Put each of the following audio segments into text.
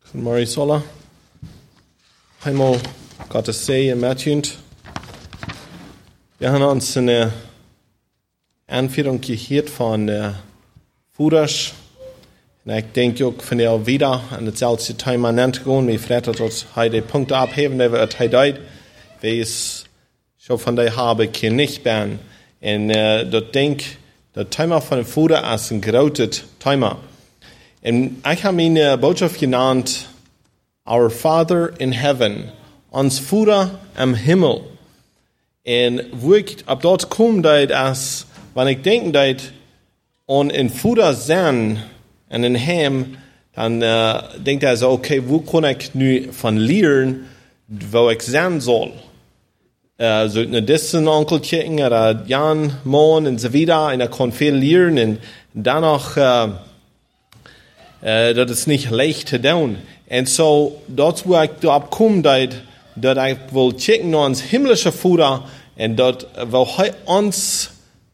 Marisola. Helemaal Gottes Segen met jullie. We hebben ons een aanvulling gehoord van de voeders. En ik denk ook van de wieder aan hetzelfde thema aan te gaan. We vragen dat hij de punten abheben, die we hij deed. Wees zo van de hebben keer niet ben. En dat denk dat thema van de voeder is een groot thema. En ik heb mijn boodschap genaamd Our Father in Heaven, ons Vader am Himmel. En wo ik op dat kom, dat is, wanneer ik denk dat on een Vader zijn en in hem, dan denk ik zo, oké, wo kan ik nu van leren, waar ik zijn zal? Zo een dissen onkeltje, oder Jan, Mon en zo wieder, en ik kan veel leren, en dan nog, dat is niet leicht te doen. En zo, dat waar ik erop kom, dat ik wil checken naar ons himmlische Vader, en dat wil hij ons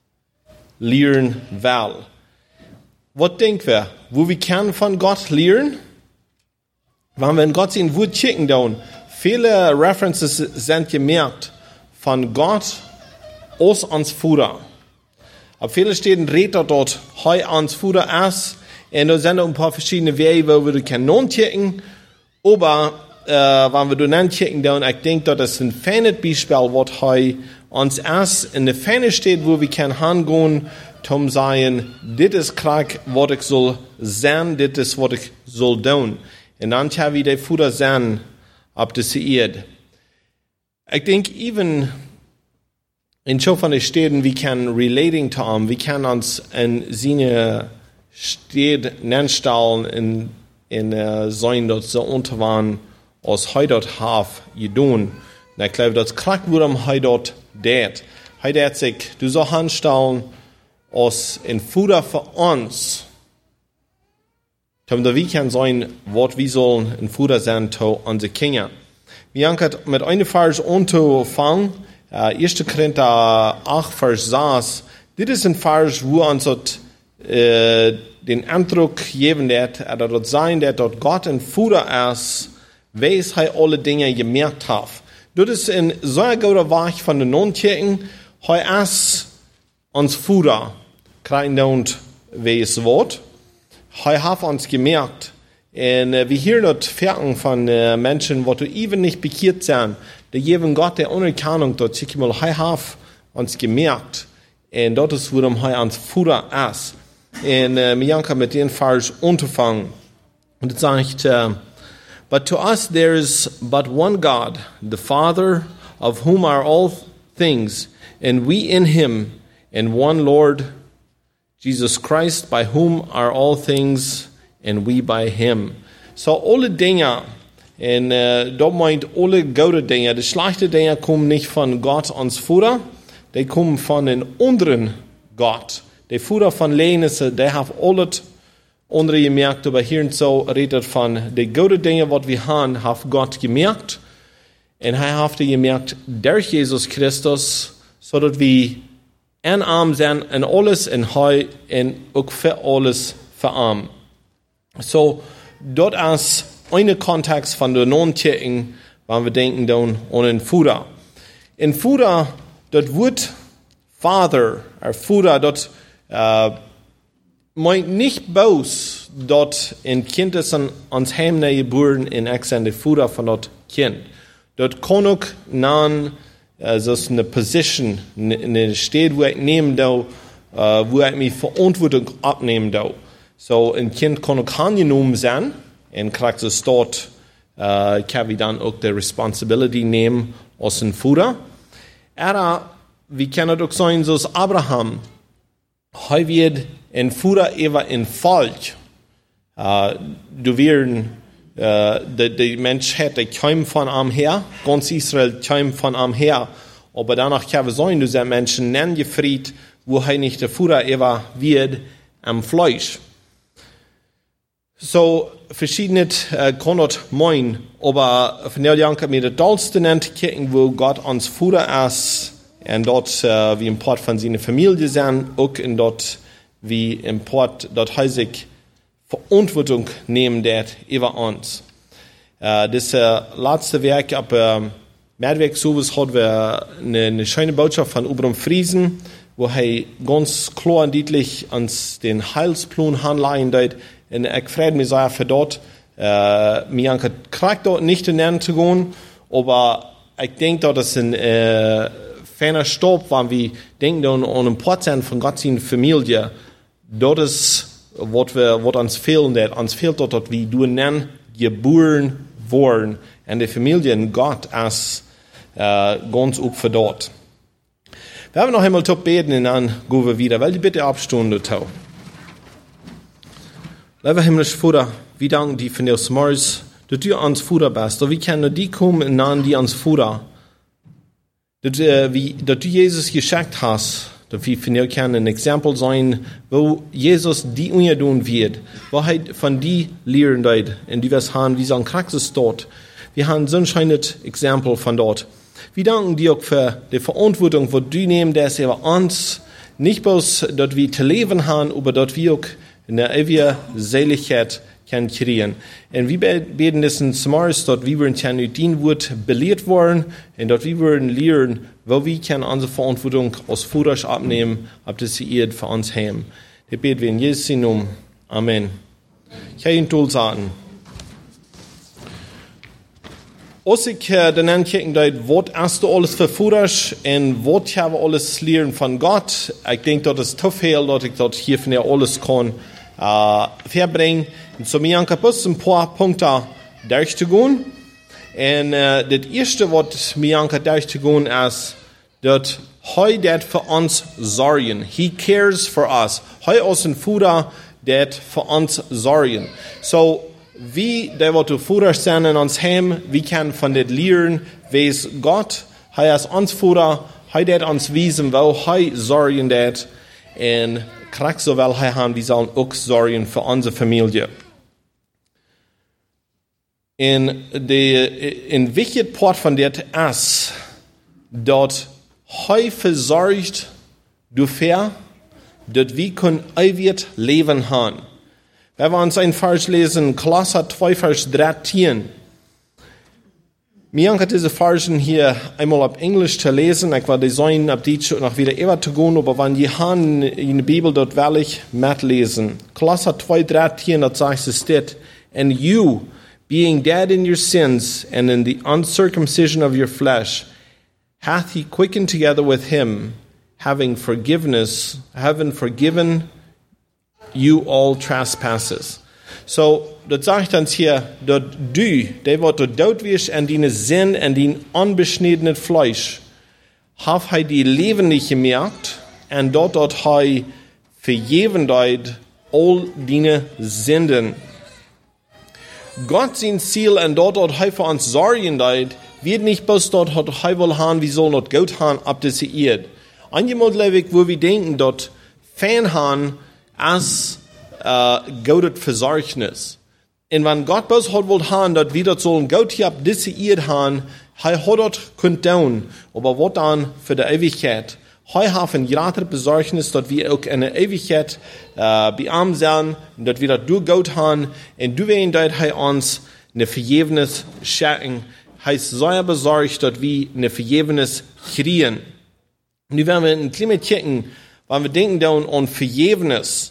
leren wil. Wat denken we? Wo we kunnen van God leren? Wanneer we in God zijn woord checken doen, viele references zijn gemerkt van God als ons Vader. Op viele steden redet dort, hij ons Vader is. En er zijn ook een paar verschillende wegen waar we dat kunnen checken. Aber wanneer we dat checken doen, ik denk dat is een fijne beispiel wat hij ons is. In de fijne staat waar we kunnen gaan, om zeggen, dit is krak wat ik zal zijn, dit is wat ik zal doen. En dan hebben we de Vader zijn op deze aarde. Ik denk even in zo van de steden, we kunnen relating to hem, we kunnen ons in zijn steed nenstellen in zijn dat ze unterwaan als hij dat heeft gedaan. En ik geloof dat krak waarom hij dat deed. Hij deed zich, du zou handstellen als een Vader voor ons. Omdat we kunnen zijn wat we zullen een Vader zijn voor onze kinderen. We hebben het met een vers angefangen. 1. Korinther 8, vers 6. Dit is een vers wo ons het den Eindruck geben wird, oder dort sein wird, dort Gott ein Vater ist, weiß er alle Dinge gemerkt hat. Das ist ein sehr guter Weg von den Non-Kirchen. Er ist uns Vater, kein und weiß Wort. Er hat uns gemerkt. Und wir hören dort Verken von Menschen, die even nicht bekehrt sind, die geben Gott der Anerkennung, dort schicken wir, er hat uns gemerkt. Und das ist, warum er uns Vater ist. En Mianka met den vers angefangen. Und es sagt, but to us there is but one God, the Father, of whom are all things, and we in him, and one Lord, Jesus Christ, by whom are all things, and we by him. So alle Dinge, en dat meint alle gute Dinge, de slechte Dinge kommen nicht von Gott ons Vater, die kommen von einem anderen Gott. Der Vater von Lenisse, der hat alles andere gemerkt, aber hier und so redet von den guten Dingen, was wir haben, hat Gott gemerkt. Und er hat gemerkt, durch Jesus Christus, so dass wir arm sind in alles und er und auch für alles verarmt. So, dort ist ein Kontext von der Non-Kirchen, wenn wir denken dann an den Vater. In Vater, das Wort Vater, Vater, dort meint nicht bloß dort ein Kind ist ans Heim geboren in externe Vater von dort Kind. Dort kann auch nan so eine Position, eine Stadt, wo ich nehmen da, wo ich mich Verantwortung abnehmen da. So ein Kind kann auch angenommen sein und kriegt es dort, kann wir dann auch die Responsibility nehmen als ein Vater. Aber wir können auch sagen, so als Abraham, hij wird een Vader over een volk. Du werden, de Menschheit, die kommt von am her, ganz Israel kommt von am her. Aber danach kann wir sagen, du sind Menschen nennen gefried, wo er nicht der Vater over wird am Fleisch. So, verschiedene kann das meinen, aber von der Janke mit der dollste nennt kicken, wo Gott uns Vater ist, und dort wie im Port von seiner Familie sind, auch in dort wie im Port, dort er sich Verantwortung nehmen wird über uns. Das letzte Werk ab Mehrweg sowas hat wir eine schöne Botschaft von Abraham Friesen, wo er ganz klar und deutlich ans den Heilsplan handleitet. Und ich freue mich sehr für dort. Mir kriegt dort nicht in den zu gehen, aber ich denke, dass es ein feiner Stopp, wenn wir denken an einen Prozent von Gottes Familie. Dort ist, was uns fehlt, uns fehlt dort, dass wir du nennen, geboren worden, und die Familie in Gott als ganz up für dort. Wir haben noch einmal top beten und dann gehen wir wieder, weil die bitte abstunden tau. Lieber himmlischer Vater, wir danken dir für das Morgens, dass du ans Vater bist, dass wir können die kommen und dann die ans Vater. Dass du Jesus geschickt hast, dass wir von dir können ein Exempel sein, wo Jesus die tun wird, wo er von dir lernen wird, und die wir haben, wie so ein Praxis dort. Wir haben so ein schönes Exempel von dort. Wir danken dir auch für die Verantwortung, die du nimmst, dass über uns, nicht bloß, dass wir zu leben haben, aber dass wir auch in der ewigen Seligkeit können kriegen. Und wir beten das in Morgens, dass wir in dein Wort belehrt worden, und dass wir lernen, wo wir können unsere Verantwortung aus Vater abnehmen, ob das sie für uns haben. Das beten wir in Jesu Namen. Amen. Ich kann Ihnen toll sagen. Als ich dann ankicken, was hast du alles für Futters und was habe alles lernen von Gott, ich denke, das ist tough, dass ich dort hier von dir alles kann verbringen. Und so mir ein paar Punkte durchzugehen. Und das erste, was mir durchzugehen ist, dass er für uns sorgen. He cares for us. Er ist ein Vater, der für uns sorgen. So, wie der was du Vater sind in uns Heim, wir können von dem lernen, weiß Gott, er ist uns Vater, er wird uns wiesen, wo er sorgen wird, und kriegt so weil er haben, wir sollen auch sorgen für unsere Familie. In wichtigen Part von der ist, dort er versorgt dafür, dass wir ewig leben haben. Wenn wir uns einen Vers lesen, Kolosser 2, Vers 13. Mir hat diese Versen hier einmal auf Englisch zu lesen. Ich war designen, ab Deutsch noch wieder ever zu gehen, aber wenn die haben in der Bibel dort will ich mitlesen. Kolosser 2, 13, dort sagt es steht, and you, being dead in your sins and in the uncircumcision of your flesh, hath he quickened together with him, having forgiven you all trespasses. So, das sagt uns hier, dass du, der was du dort wirst an deine Sinn, an dein unbeschnittenen Fleisch, hab er die Leben nicht gemerkt, und dort er vergeben deut all deine Sünden. Gott sein Ziel, und dort er für uns sorgen deut, wird nicht bloß dort er will haben, wir sollen dort Gott haben, ab das Erde. Einmal lebe wo wir denken, dort Fan haben, als Gott Versorgnis. Und wenn Gott bloß hat wollt haben, dass wir dort sollen Gott hier ab diese Erde haben, er hat dort könnt tun, aber was dann für die Ewigkeit? Er hat ein gratis Besorgnis, dass wir auch in der Ewigkeit bei ihm sein, dass wir dort durch Gott haben, und du werden dort uns eine Vergebnis schenken. Er ist sehr besorgt, dass wir eine Vergebnis kriegen. Und wenn wir ein kleines kicken, wenn wir denken an Vergebnis,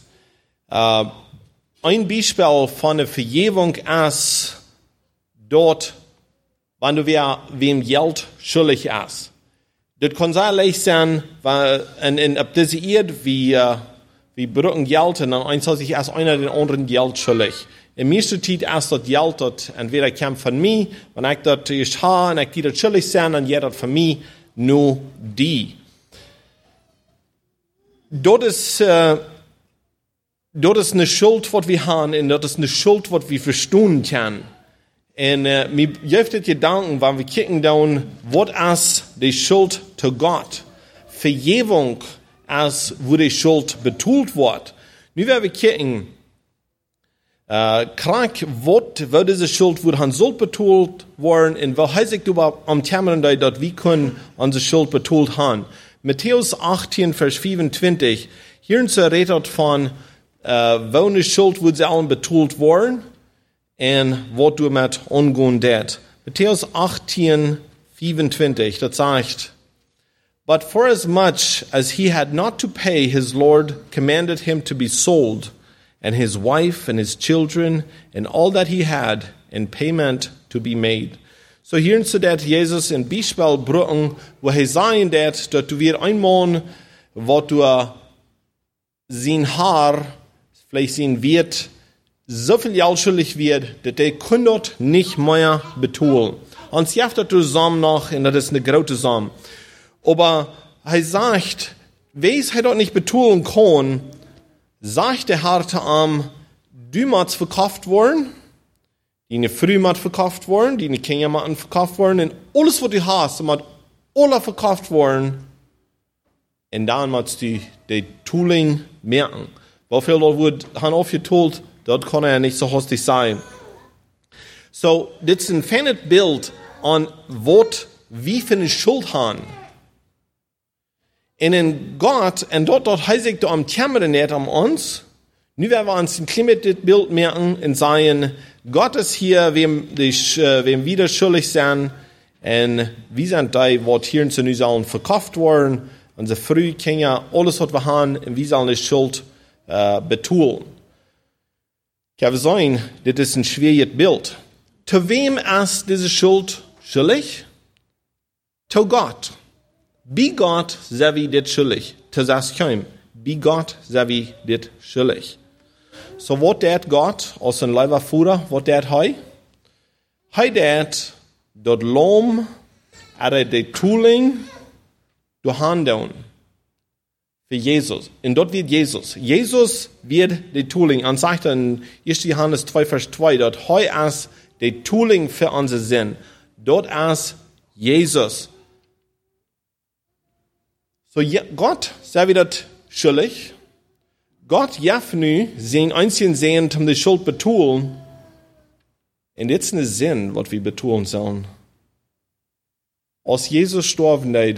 ein Beispiel von der Vergebung ist dort, wenn du wem Geld schuldig ist. Das kann sehr leicht sein, weil ab dieser Erde, wir brauchen Geld, und dann eins sich erst einer den anderen Geld schuldig. Im meisten Zeit ist das Geld, das entweder kommt von mir, wenn ich das ich habe, und ich die das schuldig sein, dann geht das von mir nur die. Dort ist eine Schuld, was wir haben, und dort ist eine Schuld, was wir verstehen können. Und mir hilft das Gedanken, wenn wir kicken down, was ist die Schuld zu Gott? Vergebung ist, wo die Schuld betont wird. Nu werden wir kicken, krank, wo diese Schuld, wo han Schuld betont worden, und wo heißt ich überhaupt am Termin, dass wir können unsere Schuld betont haben. Matthäus 18, Vers 25, hier redet von, wo eine Schuld, wo sie allen betont worden, en wat du met ongehen det. Matthäus 18:25, dat sagt, but for as much as he had not to pay, his Lord commanded him to be sold, and his wife and his children and all that he had, in payment to be made. So hier zu dat Jesus in Beispiel bruchen, wo sagen dat du wir einmal, wat du sein Haar, vielleicht sein wird, so viel Geld schuldig wird, dass der kann dort nicht mehr betalen. Und sie hat das zusammen noch, und das ist eine große Summe. Aber er sagt, wer er dort nicht betalen kann, sagt der harte Arm, du musst verkauft worden, deine Früh muss verkauft worden, deine Kinder müssen verkauft worden, und alles, was du hast, muss alle verkauft worden. Und dann musst du die Tooling merken. Weil viel dort wird aufgetoolt, dort kann er nicht so hastig sein. So, das ist ein feines Bild an, was wie für eine Schuld haben. Und in Gott, und dort heißt ich, da am Kämmern nicht an uns, nu werden wir uns ein kleines Bild merken und sagen, Gott ist hier, wem wieder schuldig sind, und wir sind die, was hier zu uns sollen verkauft worden, unsere frühe Kinder, alles, was wir haben, und wir sollen die Schuld betalen. Ich habe sagen, das ist ein schwieriges Bild. Zu wem ist diese Schuld schuldig? Zu Gott. Bei Gott sind wir das schuldig. Zu das kein. Bei Gott sind wir das schuldig. So was dat Gott aus dem Leiber Fuhrer, was dat hei? Hei dat dort Lohm, die Tooling, du handeln. Für Jesus. Und dort wird Jesus. Jesus wird die Tooling. Und sagt in 1. Johannes 2, Vers 2, dort hei as die Tooling für unser Sinn. Dort as Jesus. So Gott sei wieder schuldig. Gott darf nu sein einzigen Sehen, um die Schuld betun. Und jetzt ist ein Sinn, was wir betun sollen. Als Jesus gestorben ist,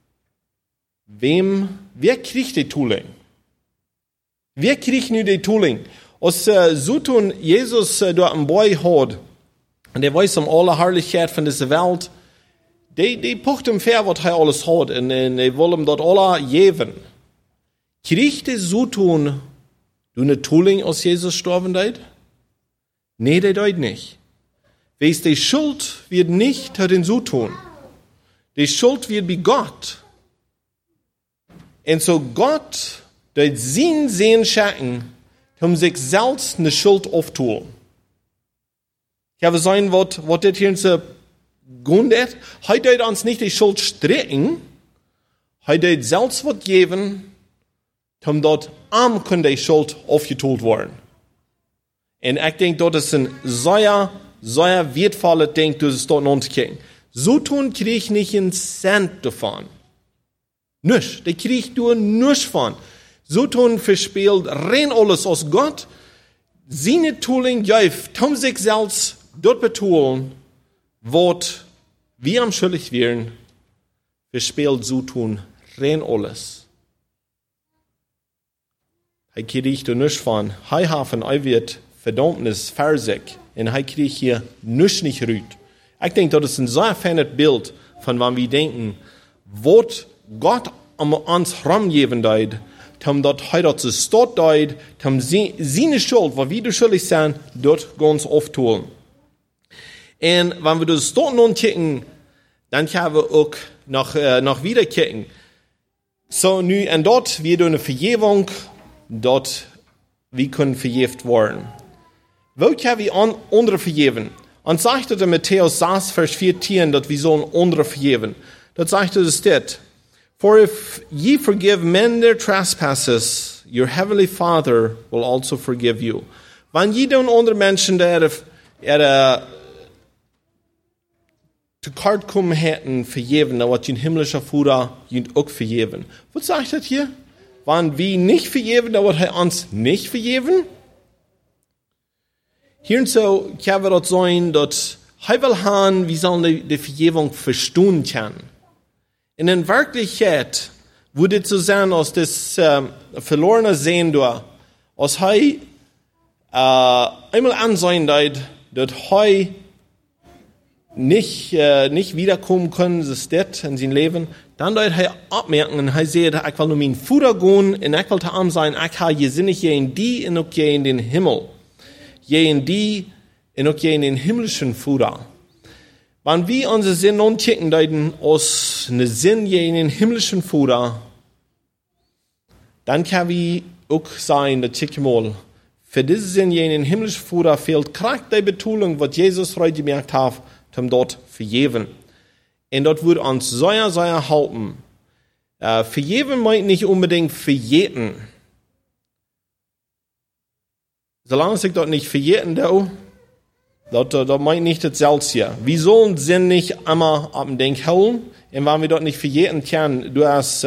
wer kriegt die Tooling? Wer kriegt nu die Tooling? Als so tun Jesus dort ein Boy hat, und der weiß um alle Herrlichkeit von dieser Welt, die pucht ihm fair, was er alles hat, und die wollen ihm dort alle geben. Kriegt er so tun, du eine Tooling, als Jesus gestorben ist? Nee, der deut nicht. Weißt, die Schuld wird nicht den so tun. Die Schuld wird bei Gott. Und so Gott, der sein Sehen schenken, um sich selbst eine Schuld auftun. Ich habe sagen, was das hier so Grund ist. Heute wird uns nicht die Schuld strecken. Heute wird selbst was geben, um dort am kann die Schuld aufgeteilt werden. Und ich denke, das ist ein sehr wertvolles Ding, das ist dort uns kriegen. So tun kriege ich nicht einen Cent davon. Nichts. Da kriege ich nur nichts von. So tun verspielt rein alles aus Gott. Seine Tooling jäuft, um sich selbst dort betonen, was wir am schuldig wären, verspielt so tun rein alles. Er kriegt nichts von. Er hat von wird Verdammnis versig. Und er kriegt hier nichts nicht rüht. Ich denke, das ist ein sehr feines Bild von wann wir denken, was Gott an uns herumgeben deit, um dort heute zu stort deit, um seine Schuld, was wir schuldig sind, dort ganz auftun. Und wenn wir das dort nun kicken, dann können wir auch noch wieder kicken. So, nu, und dort wird eine Vergebung, dort, wir können vergeben werden. Wo können wir andere vergeben? Und sagt er in Matthäus 6, Vers 14, dass wir sollen andere vergeben. Dort sagt er das steht, for if ye forgive men their trespasses, your heavenly Father will also forgive you. Wenn je den anderen Menschen, der zu kort kommen hätten, vergeben, dann wird ein himmlischer Vater ihn auch vergeben. Was sagt er hier? Wenn wir nicht vergeben, dann wird er uns nicht vergeben? Hier und so kann wir dort sein, dass er will haben, wir sollen die Vergebung verstehen können. In Wirklichkeit würde es so sein, als das verlorene Sehen da, als er einmal ansehen, dass heu nicht wiederkommen können, das det in sein Leben, dann dort er abmerken, und er sieht, ich will nur mein Futter gehen, und ich will arm sein, ich habe gesinnig je in die, und auch je in den Himmel. Je in die, und auch je in den himmlischen Futter. Wenn wir unsere Sinn anticken, deuten aus ne Sinn je in den himmlischen Futter, dann kann wir auch sein, dass ich mal, für diesen Sinn je in den himmlischen Futter fehlt Kraft der Betonung, was Jesus heute gemerkt hat, um dort vergeben. Und dort wird uns sehr halten. Vergeben meint nicht unbedingt verjeten. Solange ich dort nicht verjeten da, dort meint nicht das selbst hier. Wir sollen Sinn nicht immer ab dem Denk holen, und wenn wir dort nicht verjeten können, du hast,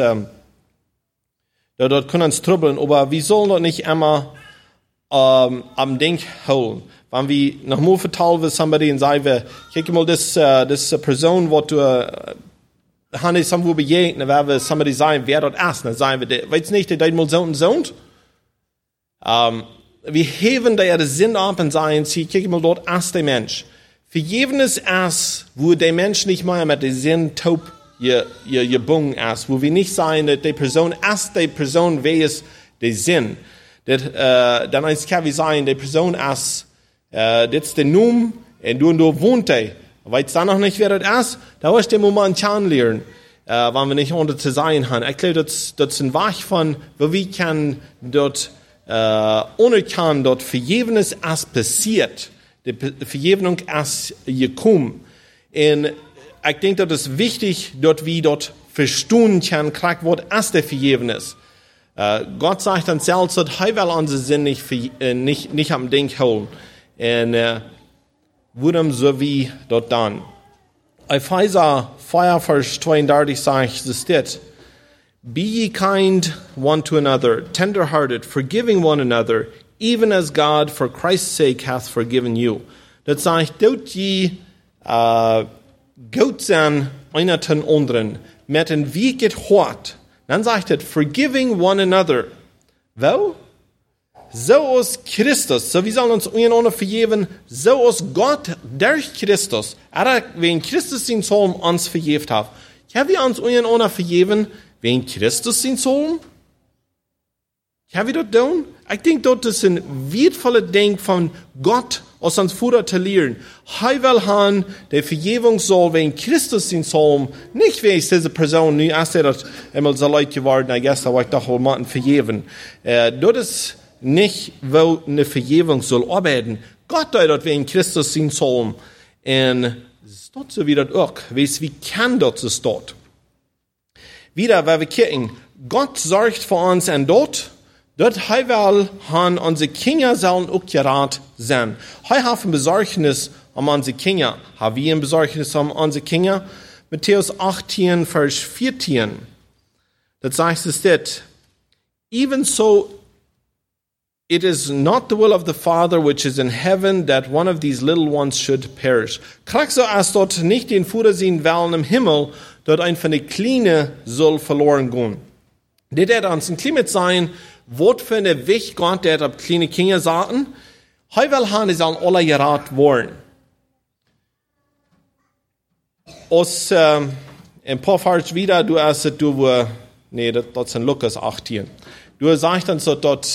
dort können uns trübeln, aber wir sollen dort nicht immer am Denk holen. Wenn wir nach mal vertellen with somebody und sagen wir, kijk mal, das Person, wo du, haben die irgendwo begegnet, wenn wir somebody sagen, wer dort ist, dann sagen wir, weißt nicht, der mal so und so. Wir heben da ja den Sinn ab und sagen, kijk mal, dort ist der Mensch. Vergeben ist erst, wo der Mensch nicht mehr mit dem Sinn taub gebunden ist, wo wir nicht sagen, dass die Person ist, die Person, wer ist der Sinn. Dann kann wir sagen, die Person ist, das ist der Num, und du wohnt er. Weißt du noch nicht, wer das ist? Da wirst du Moment kennenlernen, wenn wir nicht unter zu sein haben. Ich glaube, das ist ein Weg von, wo wir können dort, unerkennen, dort Vergebenes erst passiert. Die Vergebung erst gekommen. Und ich denke, das ist wichtig, dort wie dort verstehen können, was erst der Vergebenes. Gott sagt dann selbst, dass er will unseren Sinn nicht am Ding holen. Und wurden so wie dort dann. Epheser 4, Vers 32 sagt es dit. Be ye kind one to another, tender-hearted, forgiving one another, even as God for Christ's sake hath forgiven you. Das sagt, dort je gut sein einer den anderen, mit den Weg geht hart. Dann sagt es, forgiving one another. Wo? So aus Christus, so wir sollen uns einander vergeben, so aus Gott durch Christus. Wenn Christus den Sohn uns vergeben hat, haben wir uns einander vergeben, wenn Christus den Sohn? Haben wir das tun? Ich denke, dort ist ein wertvoller Ding von Gott aus uns Vater zu lernen. Er will haben, der Vergebung soll, wenn Christus den Sohn, nicht wenn diese Person, nie erst das einmal so leid geworden, ich guess, aber ich dachte, man vergeben. Dort ist nicht, wo eine Vergebung soll arbeiten. Gott dort wenn Christus sein Sohn. Und es dort so wie das auch. Weißt, wie kann dort es dort? Wieder, weil wir kicken. Gott sorgt für uns und dort er will han unsere Kinder sollen auch gerat sein. Er hat ein Besorgnis um unsere Kinder. Haben wir ein Besorgnis um unsere Kinder? Matthäus 18, Vers 14. Das sagt es dit. Even so, it is not the will of the Father which is in heaven that one of these little ones should perish. Klar so, als dort nicht den Vater sehen wollen im Himmel, dort ein von den Kleinen soll verloren gehen. Das wird uns ein Klima sein, was für eine Wicht Gott, der auf kleine Kinder sagten, er will haben, die sollen alle gerat worden. Aus, ein paar Vers wieder, das ist in Lukas 18. Du sagst dann so, dort,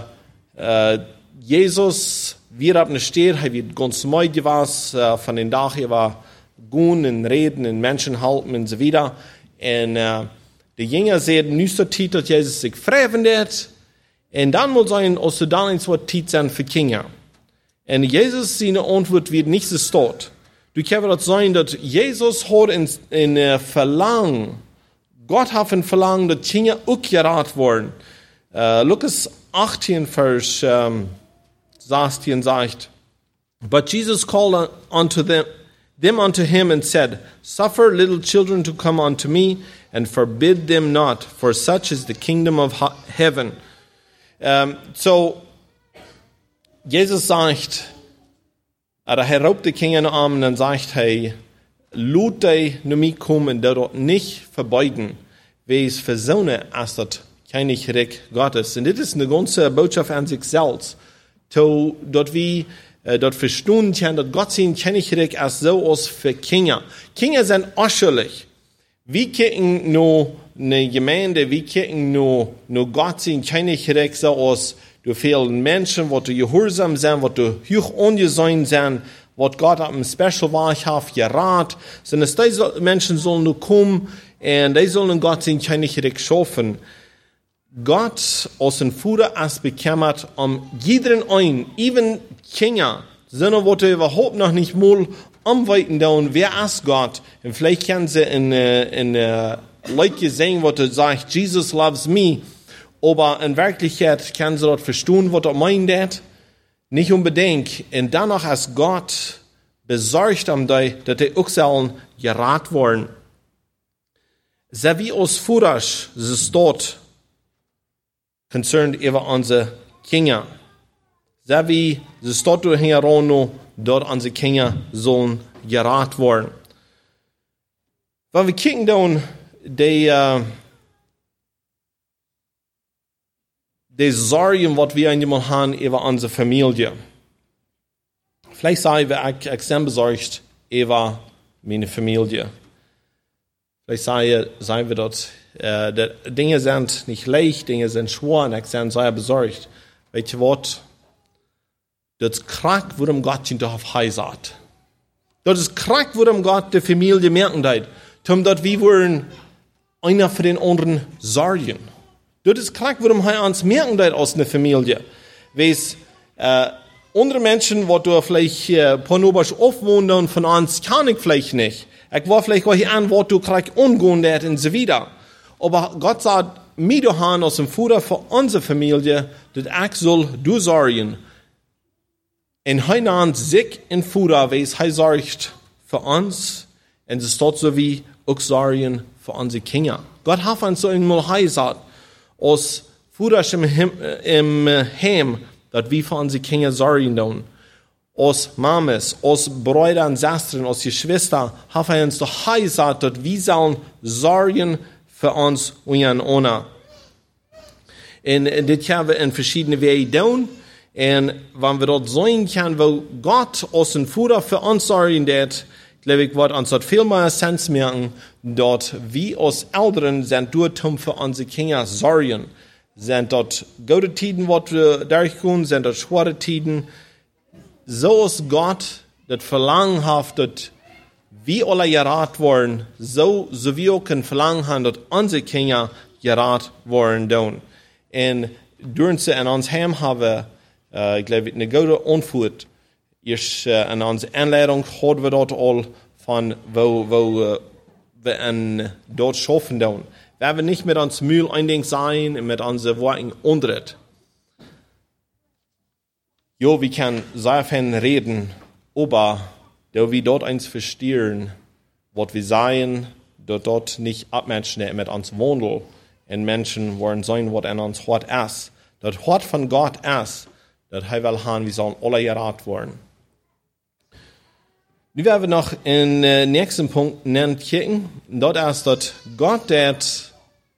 Jesus wird auf eine Stadt, er wird ganz neu gewesen, von den Tag, er war gehen und reden und Menschen halten und so weiter. Und die Jünger sehen, nicht so tief, dass Jesus sich fremdet. Und dann muss sein, aus der dann ins Wort tief sein für Kinder. Und Jesus, seine Antwort wird nicht so dort. Du kannst das sein, dass Jesus hat in Verlangen, Gott hat ein Verlangen, dass Kinder auch gerat worden. Lukas 18, Vers 16 sagt, but Jesus called unto them unto him and said, suffer little children to come unto me, and forbid them not, for such is the kingdom of heaven. So, Jesus sagt, er raubt die Kinder in den Armen, dann sagt er, lud die zu mir kommen, dort nicht verbeugen, wie es für Söhne ist, das keine Reich Gottes. Und das ist eine ganze Botschaft an sich selbst. Dort wie dort verstehen kann, dass Gott sein Königreich als so aus für Kinder. Kinder sind äußerlich. Wie können nur eine Gemeinde, wie können nur Gott sein Königreich so aus, durch vielen Menschen, die gehorsam sind, die hoch ungesehen sind, was Gott auf einem Special Wahrheit gerat, sind es diese Menschen sollen nur kommen und die sollen Gott sein Königreich schaffen. Gott aus dem Fuder als bekämmert, jeden ein, even Kinder, sind was überhaupt noch nicht mal umweiten da, wer ist Gott? Und vielleicht können sie in Leute sehen, was sagt, Jesus loves me, aber in Wirklichkeit können sie dort verstehen, was meint. Nicht unbedingt. Und danach ist Gott besorgt dass die auch sollen gerat worden. So wie aus Furasch, es dort concerned über unsere Kinder. So wie es dort heran, dort unsere Kinder sollen gerat worden. Wenn wir kicken dann, die Sorgen, was wir einmal haben über unsere Familie. Vielleicht sagen wir, ich bin besorgt über meine Familie. Vielleicht sagen wir dort, Dinge sind nicht leicht, Dinge sind schwer, und ich bin sehr besorgt. Weißt du was? Das ist krank, worum Gott ihn auf heisat. Das ist krank, worum Gott die Familie merken hat. Dort wir wollen einer für den anderen sorgen. Das ist krank, warum wir uns merken aus einer Familie. Wees, andere Menschen, die du vielleicht Pornobers aufwohnen, von uns kann ich vielleicht nicht. Ich war vielleicht auch hier an, wo du kriegst umgehen und so weiter. Aber Gott sagt, mir du haben aus dem Futter für unsere Familie, dass ich soll du sorgen. Und er nennt sich in Futter, weil er sorgt für uns. Und es ist dort so wie auch sorgen für unsere Kinder. Gott hat uns so einmal gesagt, aus Futter im Heim, dass wir für unsere Kinder sorgen tun. Aus Mames, aus Brüdern und Schwestern, aus Geschwistern, haben wir uns doch gesagt, dass wir sollen sorgen für uns und ohne. Und das können wir in verschiedene Wege tun. Und wenn wir dort sehen können, wo Gott aus dem Futter für uns sorgen wird, glaube ich, wird uns dort viel mehr Sens merken, dort wir als Eltern sind dort, um für unsere Kinder sorgen. Sind dort gute Tiden, was wir durchgehen, sind dort schwere Tiden. So ist Gott, das Verlangen hat, dass wir alle gerat worden, so wir auch ein Verlangen haben, dass unsere Kinder gerat worden. Und durch sie in uns Heim haben, ich glaube, eine gute Antwort. In unserer Anleitung haben wir dort all von, wo wir dort schaffen. Wir werden nicht mit uns Müll einding sein und mit unseren Worten undret. Jo, wir können sehr viel reden, aber da wir dort eins verstehen, was wir sagen, dort nicht abmenschen mit uns wohnen und Menschen wollen sein, was in uns Hort ist. Das Hort von Gott ist, das er will haben, wir sollen alle gerat werden. Nu werden wir noch in den nächsten Punkt nennen, kicken. Dort ist, dass Gott das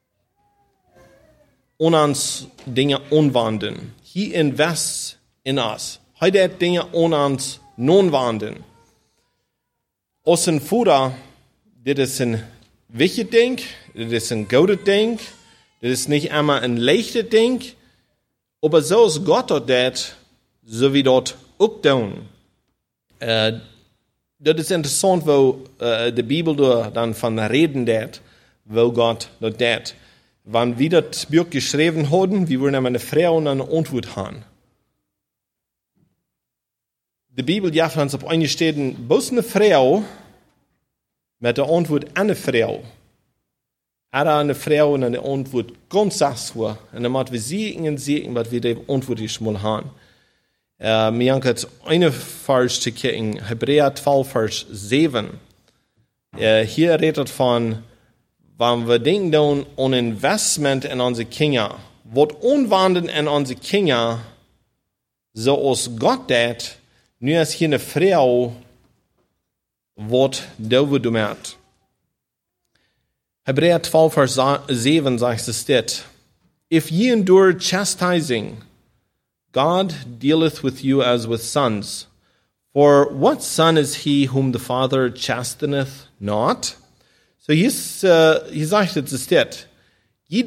uns Dinge umwandeln. He invests in us. Er hat Dinge uns nun wandeln. Aus dem Futter, das ist ein wichtiges Ding, das ist ein gutes Ding, das ist nicht einmal ein leichtes Ding, aber so ist Gott dort, so wie dort auch tun. Das ist interessant, wo die Bibel dann von reden wird, wo Gott dort tut. Wenn wir das Buch geschrieben haben, wir wollen eine Frau und eine Antwort haben. Die Bibel gibt uns auf eine Stelle bloß eine Frau mit der Antwort eine Frau. Oder eine Frau und eine Antwort ganz sachlich. Und dann müssen wir sehen, was wir die Antwort schon mal haben. Wir haben jetzt eine Vers zu kicken, Hebräer 12, Vers 7. Hier redet von, wenn wir denken an Investment in unsere Kinder, was umwandeln in unsere Kinder, so aus Gott das, nur ist hier eine Frau, was darüber dummt. Hebräer 12, Vers 7 sagt es das. If ye endure chastising, God dealeth with you as with sons. For what son is he whom the Father chasteneth not? So hier sagt es dit. Je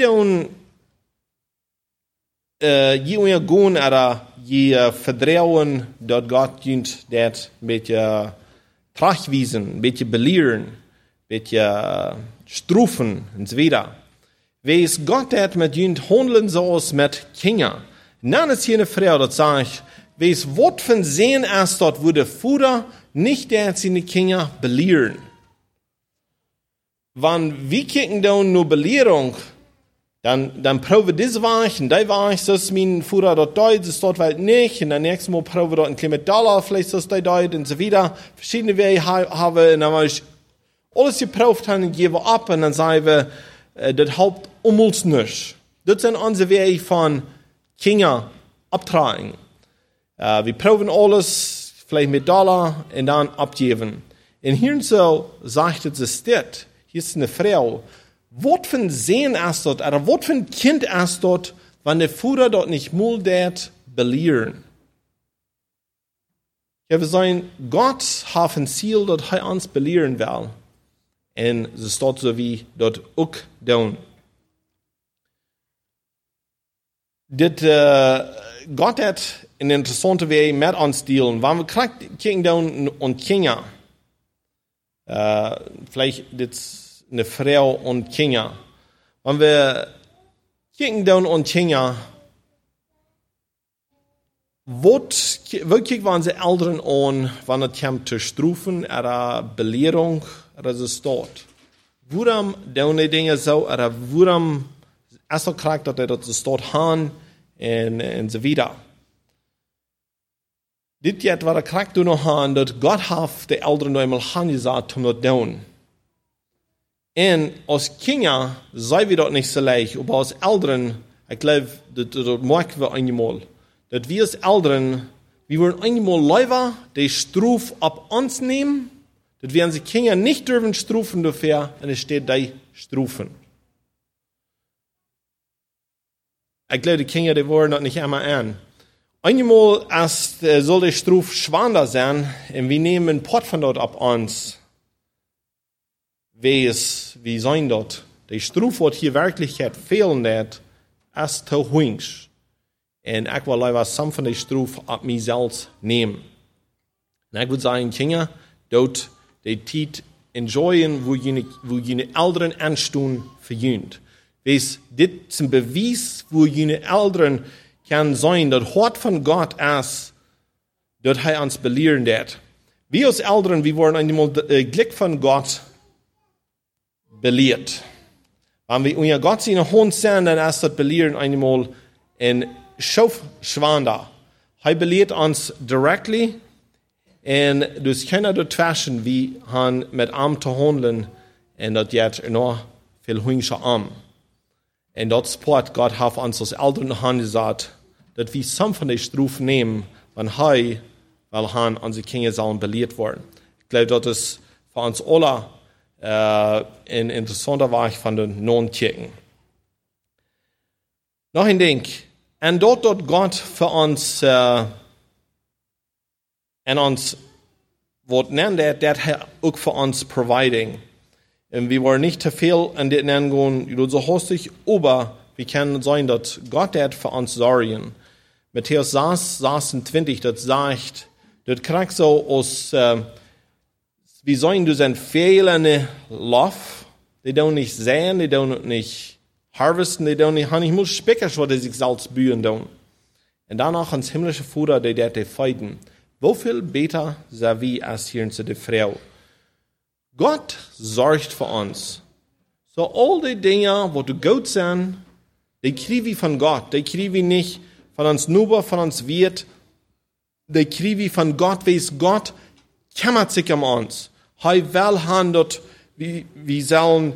gaan er je vertrouwen dat God junt dat een beetje terugwijzen, een beetje beleren, een beetje stroeven enzovoort. Wees God dat met junt handelen zoals met kinderen. Dan is hier een vrouw dat zegt, wees wat van zijn als dat wo de Vater niet dat zijn kinderen beleren. Wann wir kijken dan naar belering, dan proeven deze weg en die weg, zoals mijn Vater dat deed, dus dat weet niet. En dan nächstes Mal proeven we dat een klein met dollar, vielleicht zoals die deed, en zo wieder. Verschiedene wegen hebben, en dan was ich alles geproefd en geven we op, en dan zeggen we, dat helpt ons niet. Dat zijn onze wegen van kinderen opdragen. We proeven alles, vielleicht met dollar, en dan opgeven. En hier zo zegt het dus dit. Hier ist eine Frau. Wat von Sehen ist dort, oder wat von Kind ist dort, wenn der Vater dort nicht mal dat belehren? Ja, wir sagen, Gott hat ein Ziel, dat er uns belehren will. Und es ist dort so wie dort auch down. Gott hat eine interessante Weise mit uns dealen. Wenn wir kijken down und Kinder, vielleicht das eine Frau und Kinder. Wenn wir kijken down und Kinder, wo kijken wir unsere Eltern an, wenn es kommt zu Strufen oder Belehrung oder so dort? Warum tun die Dinge so oder warum ist es krank, dass das dort haben und so weiter? Dit jet wat krank doen nog aan, dat God heeft de Eltern nog eenmaal aangezaat om dat te doen. En als kinderen zijn we dat niet zo leicht, maar als Eltern, ik geloof, dat merken we eenmaal. Dat we als Eltern, we worden eenmaal liever die Straf op ons nemen, dat we onze kinderen niet durven strafen dafür, en er steht die strafen. Ik geloof, de kinderen die worden dat niet helemaal aan. Einmal soll der Struf schwander sein, und wir nehmen einen Pott von dort ab uns. Wie sein dort? Der Struf wird hier Wirklichkeit fehlen, ist zu hoch. Und ich will leider some von der Struf ab mir selbst nehmen. Und ich würde sagen, Kinder, dort die Zeit enjoyen, wo jene Eltern anstehen für jünd. Wees dit zum Beweis, wo jene Eltern kann sein, dat Hort von Gott ist, dat er uns belehren wird. Wir als Eltern, wir wollen einmal Glück von Gott belehrt. Wenn wir unser Gott in der Hand sind, dann ist das Belehren einmal ein Schwander. Er belehrt uns directly, und dus keiner dort zwischen, wie han mit Arm zu handeln, und das jetzt noch viel höher Arm. Und dat sport Gott hat uns als Eltern gesagt, dass wir some von der Strufe nehmen, wenn weil unsere Kinder sollen belehrt werden. Ich glaube, das ist für uns alle ein interessanter Weg von den Non-Kirchen. Noch ein Ding. Und dort Gott für uns, was nennt er auch für uns providing. Und wir wollen nicht zu viel an den nennen gehen, so hostig, aber wir können sein, dass Gott das für uns sorgen. Matthäus 26, das sagt, das kriegt so aus, wie sollen du sein fehlende Lauf, die tun nicht säen, die tun nicht harvesten, die tun nicht, ich muss speckern, was die sich selbst bühen tun. Und danach ans himmlische Vater, die das feiden. Wo viel besser sind wir als hier in der Frau? Gott sorgt für uns. So all die Dinge, wo du gut sind, die kriegen wir von Gott. Die kriegen wir nicht von uns Nuber, von uns Wirt. Die kriegen wir von Gott, wie es Gott kümmert sich um uns. Er will haben, dass wir sollen,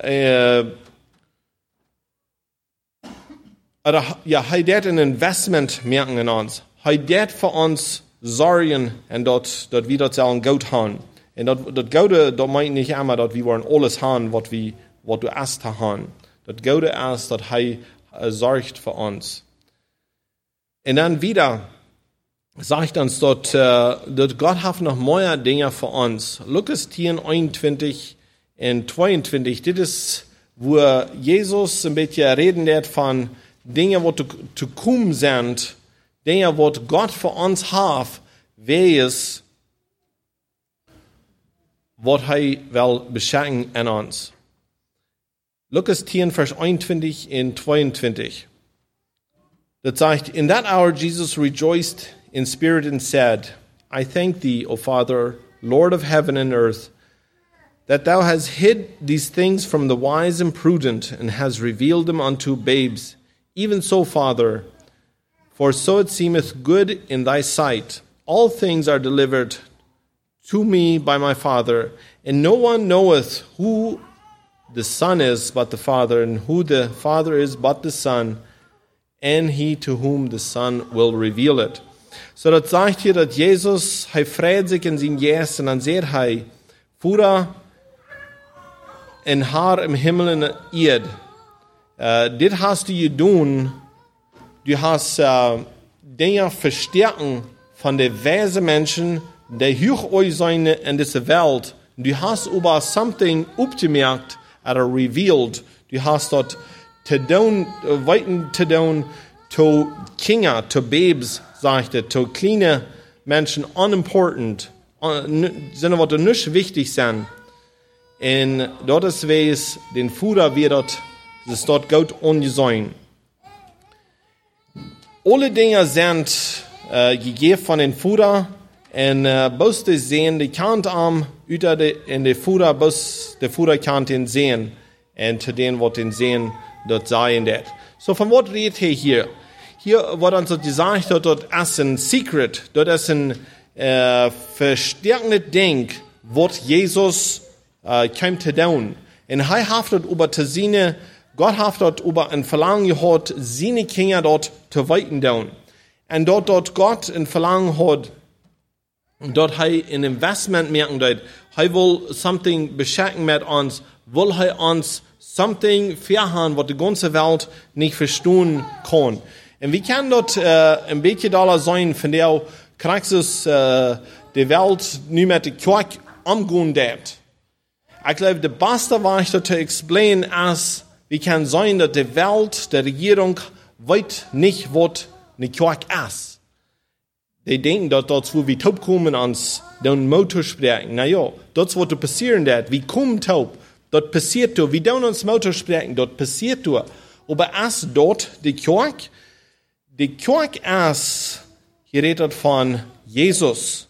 er hat ein Investment merken in uns. Er hat für uns sorgen, und dass wir das sollen gut haben. Und das Gute, das meint nicht immer, dass wir wollen alles haben, was du erst haben. Das Gute ist, dass er sorgt für uns. Und dann wieder, sagt uns dort Gott hat noch mehr Dinge für uns. Lukas 10, 21 und 22, das ist, wo Jesus ein bisschen reden wird von Dingen, die zu kommen sind, Dinge, die Gott für uns hat, wer es, was er will beschenken an uns. Lukas 10, Vers 21 und 22. Das sagt, in that hour Jesus rejoiced in spirit and said, I thank thee, O Father, Lord of heaven and earth, that thou hast hid these things from the wise and prudent, and hast revealed them unto babes. Even so, Father, for so it seemeth good in thy sight. All things are delivered to me by my Father, and no one knoweth who the Son is but the Father, and who the Father is but the Son, and he to whom the Son will reveal it. So dat sagt hier, dat Jesus, hij freut sich in zijn jes, en dan zegt hij, Vader, en haar im Himmel en Erd, dit hast du gedaan, du hast Dinge verstärken von der weise Menschen, die hoch euch sein in dieser Welt. Du hast über something aufgemerkt, oder revealed. Du hast dort zu tun, weiten zu tun, zu Kinder, zu Babes, sagt er, zu kleine Menschen, unimportant, sind was nicht wichtig sind. Und dort ist es, den Vater wird dort, das ist dort gut ungesehen. Alle Dinge sind gegeben von den Vater, und bloß die sehen, die kann am über in der Vater, bloß der Vater kann den sehen, und zu denen, was den sehen, dort sein wird. So, von was redet er hier? Hier wird uns so gesagt, dort ist ein Secret, dort ist ein verstärkendes Ding, was Jesus kam zu tun. Und er hat dort über seine, Gott hat dort über ein Verlangen gehabt, seine Kinder dort zu weiten tun. Und dort Gott ein Verlangen hat, dort ein Investment merken, dort er will something beschenken mit uns, will er uns something verhauen, was die ganze Welt nicht verstehen kann. Und wir können dort ein bisschen da sein, von der Christus die Welt nicht mit der Kirche umgehen wird. Ich glaube, der beste Weg dort zu explain ist, wie kann sein, dass die Welt, die Regierung, weiß nicht, was eine Kirche ist. Die denken, dass dort, wo wir taub kommen, uns den Motor sprechen. Naja, dort, wo passieren wird, wie kommen taub, dort passiert du, wie dann uns Motor sprechen, dort passiert du. Aber erst dort die Kirche ist, hier redet von Jesus.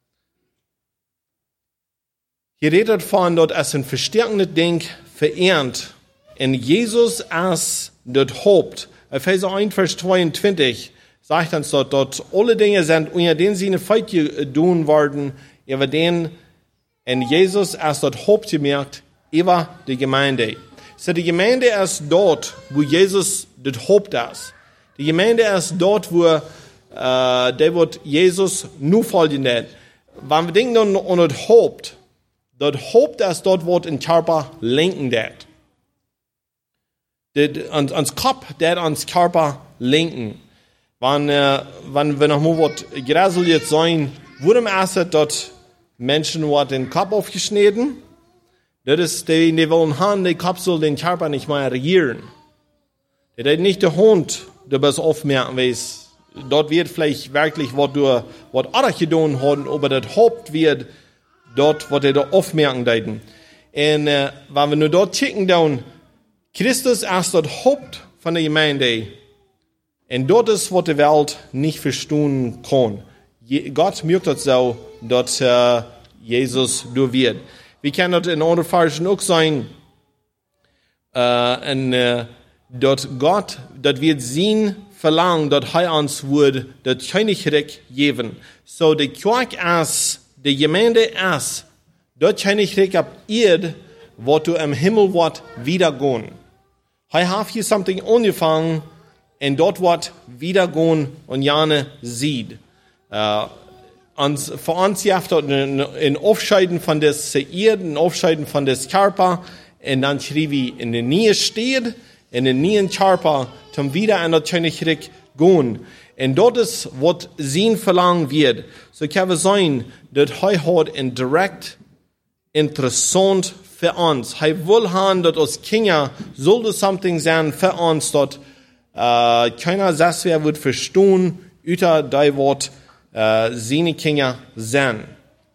Hier redet von, dort ist ein verstärkendes Ding verehrt. Und Jesus ist dort Haupt. Epheser 1, Vers 22 sagt uns dort alle Dinge sind, unter denen sie eine Feit tun werden, über den, und Jesus ist dort Haupt gemerkt, über die Gemeinde. So, die Gemeinde ist dort, wo Jesus das Haupt ist. Die Gemeinde ist dort, wo der wird Jesus nur folgen wird. Wenn wir denken an das Haupt ist dort, wo den Körper lenken wird. Ans Kopf, der ans Körper lenken. Wenn wir noch mal was gräselt sein, warum ist es dort Menschen, die den Kopf aufgeschnitten? Das ist, die wollen haben, der Kopf soll den Körper nicht mehr regieren. Der hat nicht der Hund, der das aufmerken weiß. Dort wird vielleicht wirklich, was andere getan haben, aber das Haupt wird dort, was der da aufmerken deuten. Und wenn wir nur dort checken, dann Christus ist dort Haupt von der Gemeinde. Und dort ist, was die Welt nicht verstehen kann. Gott möchte das so, dass Jesus durch wird. Wir können dort in anderen Versen auch sein, dort Gott, dort wird sein Verlangen, dort er uns wird, das Königreich geben. So, die Kirche ist, die Gemeinde ist, dort Königreich ab Erd, wo du im Himmel wird wiedergehen. Er hat hier something angefangen, und dort wird wiedergehen und jane sieht. Für uns jaft dort ein Aufscheiden von des Erde, ein Aufscheiden von des Körper, und dann schrieb wie in der Nähe steht, in den neuen Körper, zum wieder an das Königreich gehen. En dat is wat zijn verlangen wird. So kan we zijn dat hij hat een direct interessant für uns. Hij wil haben, dat als Kinder sollte something sein für uns, dat keiner das wer wird verstehen, über die wat seine Kinder sein.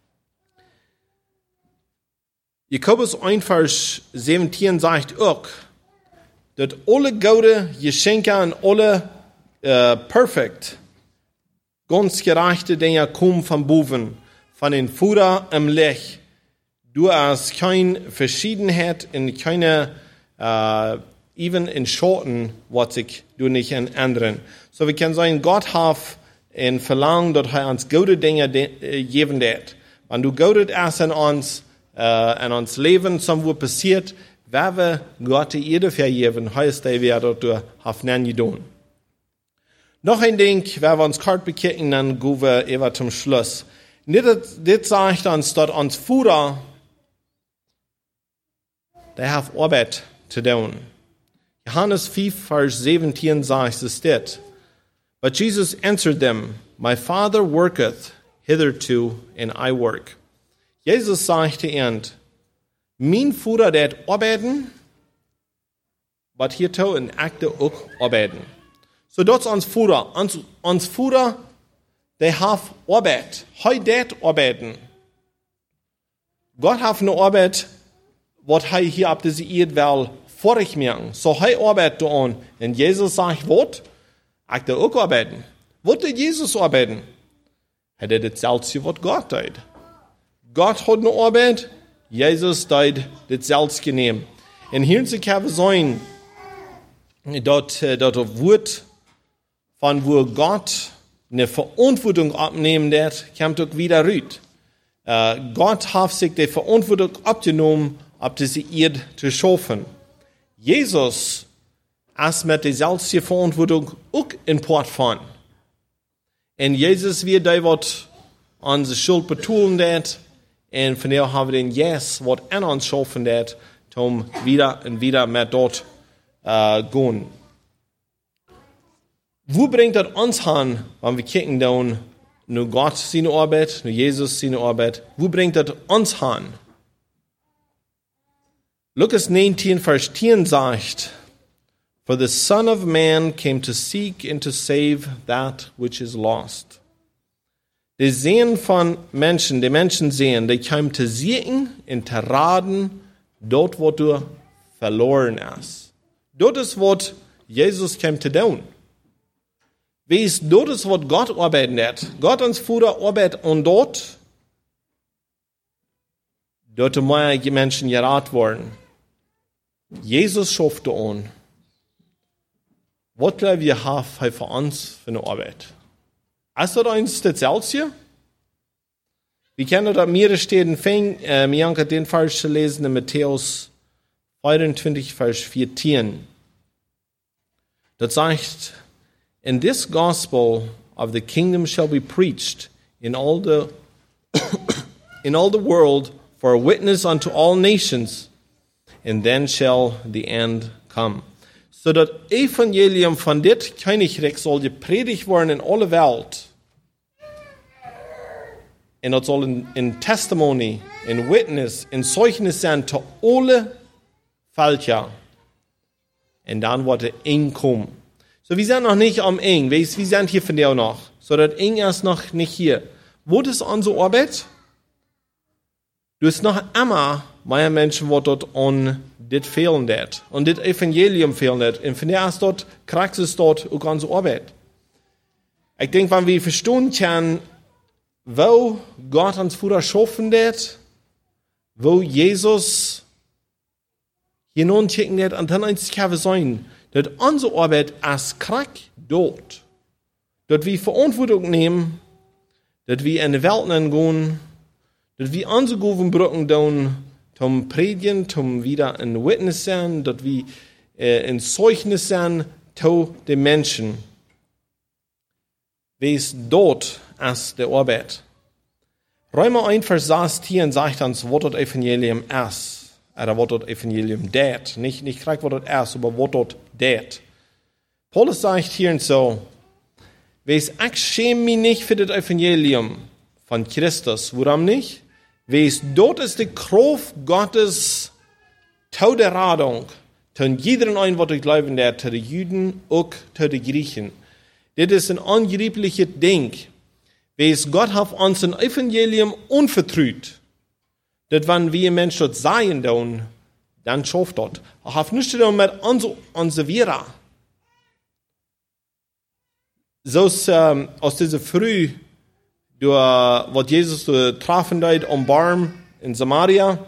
Jakobus 1, Vers 17 sagt auch, dat alle gute Geschenke und alle perfekt, ganz gerechte Dinge kommen von boven, von den Vater im Licht. Du hast keine Verschiedenheit und keine, even in Schatten, was sich du nicht ändern. So wir können sagen, Gott hat ein Verlangen, dass er uns gute Dinge geben wird. Wenn du gute erst an uns Leben, so passiert, wer wir Gott jede vergeben, heißt der, wer dort hat nicht getan. Noch ein Ding, wenn wir uns kort bekicken, dann gehen wir eben zum Schluss. Das sagt uns, dass uns Vater, der hat Arbeit zu tun. Johannes 5, Vers 17 sagt es das. But Jesus answered them, My Father worketh hitherto, and I work. Jesus sagte ihnen, mein Vater der arbeiten, aber hier to in Akte auch arbeiten. So das uns Vater, uns Vater, der hat Arbeit. Hij det arbeiten. Gott hat eine Arbeit, was hij hier ab dieser Erdwelt vorig merken. So hij arbeitet an. Und Jesus sagt, was? Ich da auch arbeiten. Was tut Jesus arbeiten? Er hat dasselbe, was Gott tut. Gott hat eine Arbeit, Jesus tut dasselbe nehmen. Und hier kann wir sagen, dass das Wort von wo Gott eine Verantwortung abnehmen wird, kommt auch wieder rüt. Gott hat sich die Verantwortung abgenommen, ab diese Erde zu schaffen. Jesus ist mit derselben Verantwortung auch in Port fahren. Und Jesus wird da, was unsere Schuld betonen wird, und von daher haben wir den Yes, was an uns schaffen wird, um wieder und wieder mit dort gehen. Wo bringt das uns an, wenn wir kicken down, nur Gott seine Arbeit, nur Jesus seine Arbeit, wo bringt das uns an? Lukas 19, Vers 10 sagt, For the Son of Man came to seek and to save that which is lost. Die Sehen von Menschen, die Menschen sehen, die kamen zu siegen und zu raten, dort, wo du verloren hast. Dort ist, was Jesus kam zu tun. Wie ist dort, was Gott arbeiten wird? Gott uns Vater arbeitet und dort mehr die Menschen gerat worden. Jesus schaffte an. Was glauben wir haben für uns für eine Arbeit? Ist das uns dasselbe? Wir kennen da mehrere Stellen, mir haben den Vers zu lesen in Matthäus 24, Vers 14. Das sagt, And this gospel of the kingdom shall be preached in all the world for a witness unto all nations, and then shall the end come. So das Evangelium von dit Königreich soll gepredigt werden in alle Welt. Und das soll in Testimony, in Witness, in Zeugnis sein zu alle Völker. Und dann wird der Eng kommen. So, wir sind noch nicht am Eng. Wir sind hier von der noch. So, das Eng ist noch nicht hier. Wo ist unsere Arbeit? Du hast noch immer mehr Menschen, die dort an das fehlen wird. Und das Evangelium fehlen wird. Und von der ist dort, Praxis dort auch unsere Arbeit. Ich denke, wenn wir verstehen können, wo Gott uns Vater schaffen wird, wo Jesus hinunterkicken wird, und dann eins kann wir sagen, dass unsere Arbeit als Krack dort, dass wir Verantwortung nehmen, dass wir in die Welt gehen, dass wir unsere guten Brücken tun, zum Predigen, zum wieder ein Witness sein, dass wir ein Zeugnis sein zu den Menschen. Wie ist dort als der Arbeit? Römer 1, Vers 16 sagt uns, was das Evangelium ist. Oder was das Evangelium det. Nicht gleich, was das ist, aber was das det. Paulus sagt hier so, Wees, ich schäme mich nicht für das Evangelium von Christus. Warum nicht? Wees, dort ist die Kraft Gottes zu der Radung. Zu jedem einen, was ich glaube, der zu den Juden und zu den Griechen. Das ist ein angebliches Ding. Wees, Gott hat uns ein Evangelium unvertraut. Das, wenn wir Menschen dort sein, dann schafft das. Ich habe nichts zu tun mit unserer Vera. So aus dieser Früh, was Jesus getroffen hat am Baum in Samaria,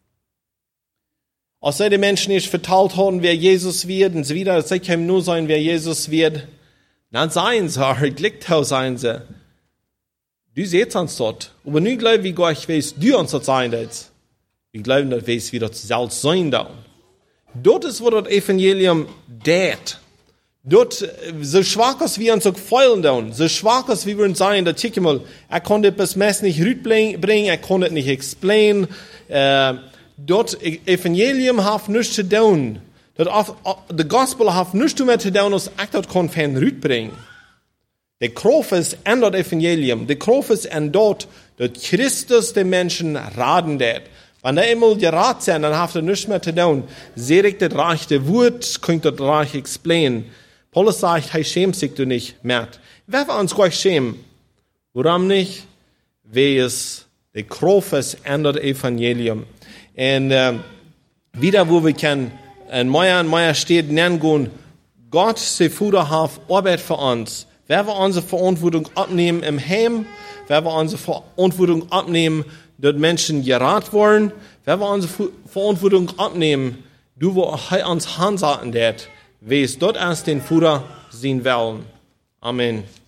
als die Menschen nicht verteilt haben, wer Jesus wird, und so wieder, sie können nur sein, wer Jesus wird, dann seien sie, Glücktau seien sie. Du seht uns dort. Aber nicht glauben, wie Gott weiß, du uns dort sein willst. Wir glauben, dass wir wieder selbst sein da. Dort ist, wo das Evangelium dort. Dort, so schwach als wir uns auch feilen da, so schwach als wir uns sein, da tick mal, konnte das Mess nicht rüberbringen, konnte es nicht explain, dort, Evangelium hat nichts zu tun. The Gospel hat nichts mehr zu tun, als ich dort kann von rüberbringen. Der Kraft ist an das Evangelium, der Kraft ist an dort, dass Christus den Menschen raten wird. Wenn der einmal gerat sind, dann hat er nichts mehr zu tun. Sehr das Reich der Wort, könnt das Reich explain. Paulus sagt, er schämt sich du nicht mehr. Wer wir uns gleich schämen? Warum nicht? Weil es der Kraft ist an das Evangelium. Und wieder, wo wir können, in Meier steht, nennen, Gott, der Vater, hat Arbeit für uns. Wer wir unsere Verantwortung abnehmen im Heim, wer wir unsere Verantwortung abnehmen, dass Menschen gerat wollen, wer wir unsere Verantwortung abnehmen, du, wo uns handsagen wird, wie es dort erst den Vater sehen wollen. Amen.